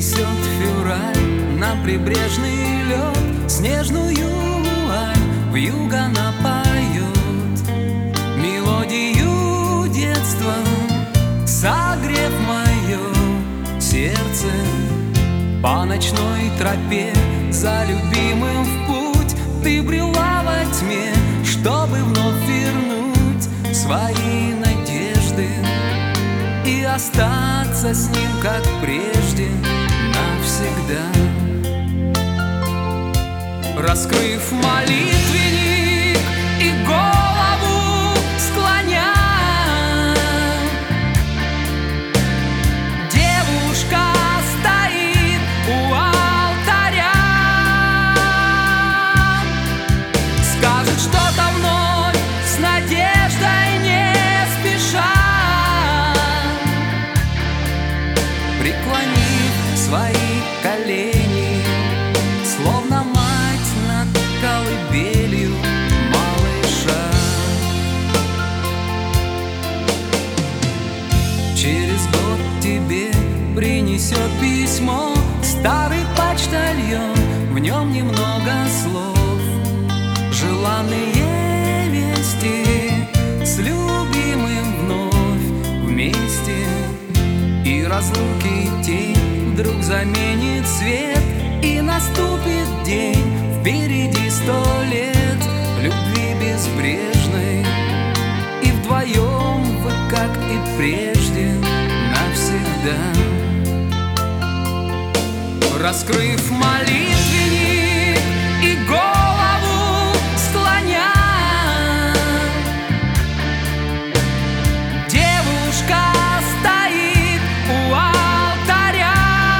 Несет февраль на прибрежный лед снежную вуаль, вьюга напоет мелодию детства, согрев мое сердце. По ночной тропе за любимым в путь ты брела во тьме, чтобы вновь вернуть свои надежды и остаться с ним, как прежде, навсегда. Раскрыв молитвенник и голову склоня, девушка стоит у алтаря, скажет что-то вновь с надеждой не спеша, преклонив свои колени, словно мать над колыбелью малыша. Через год тебе принесет письмо старый почтальон, в нем немного слов, желанные вести с любимым вновь вместе. И разлуки тень вдруг заменит свет, и наступит день, впереди 100 лет любви безбрежной, и вдвоем вы, как и прежде, навсегда. Раскрыв молитвенник и голову склоня, девушка стоит у алтаря,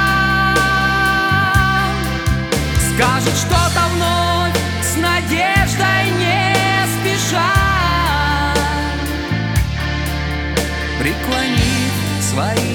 скажет что-то вновь с надеждой не спеша, преклонив свои